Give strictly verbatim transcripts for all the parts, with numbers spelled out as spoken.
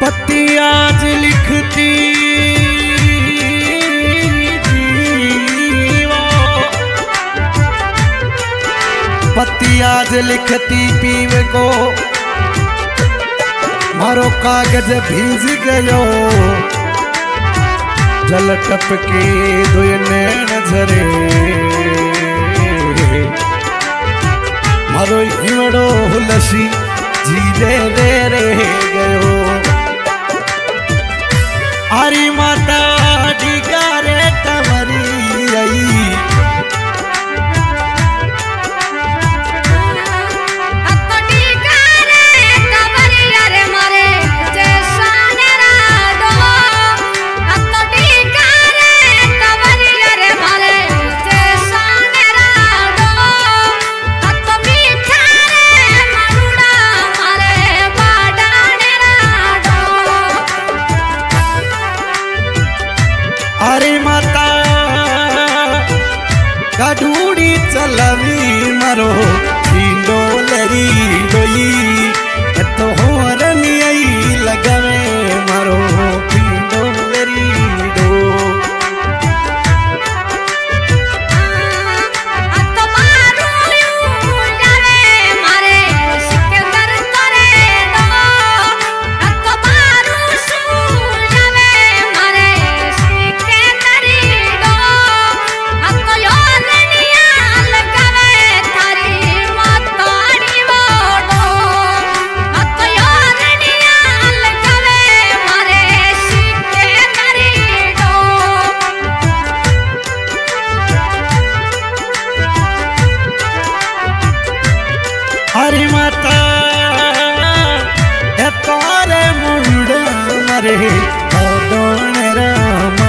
पत्ती आज लिखती पत्ती आज लिखती पीवे को मारो कागज भीज गयो जल टपके दुई नैन झरे मारो हिमड़ो हुलसी जीरे दे रे गयो आरी माता डिगारे तमरी आई ढूंढी चलवी मरो डोलरी डोई तो होरनी आई लगवे मरो डोलरी डो हरी माता ए तोरे मुंड मरे दोन रामा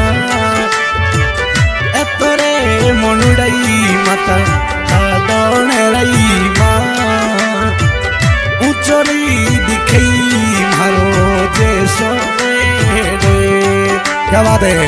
ए तोरे मुंडई माता दोन रई मां उचरी दिखई मारो जैसो रे क्या बात है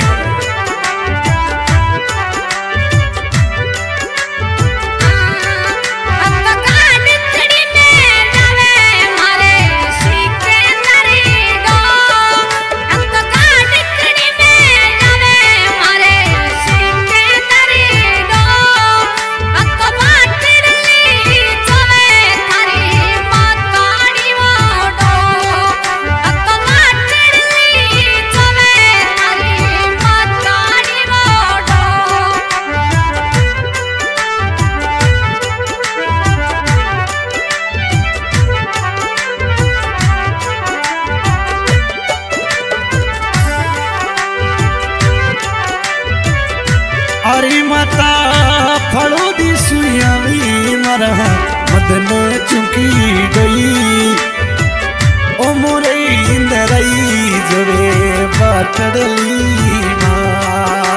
हरी माता फड़ो दी सुयावी मरा मदन चुकी गई ओ मोरे इंदरई जवे बाटड़ली मां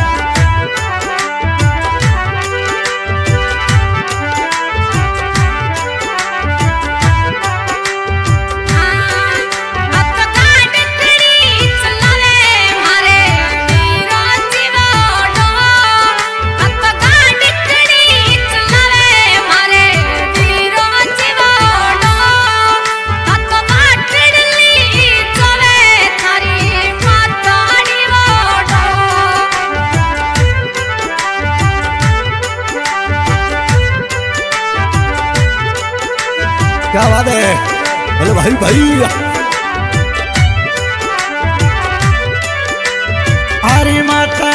क्या बात है बोले भाई भाई हरी माता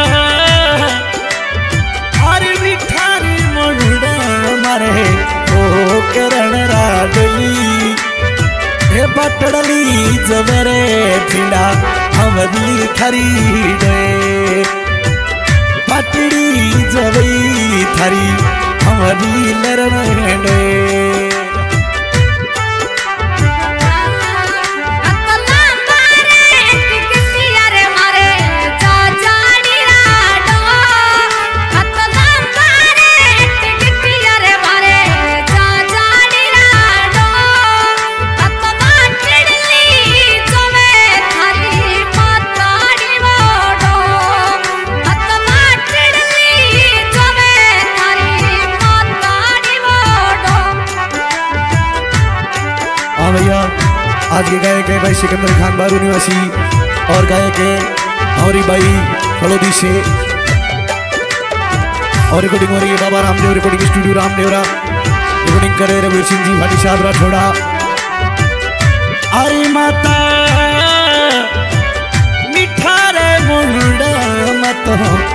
हरी मिठारी मुंडा मारे ओ करण राडली हे बटड़ली जबरे पिंडा हमली खरी दे पटड़ी जबई थरी हमली लरण दे सिकंदर खान बारू निवासी और गायक है हमारी बाई फलोदी से और रिकॉर्डिंग हो रही है Baba Ramdev recording studio Ramdevra. Recording करे रघुवीर सिंह जी भाटी साहब राठौड़ा। अरे माता मिठा रे मुंडा मत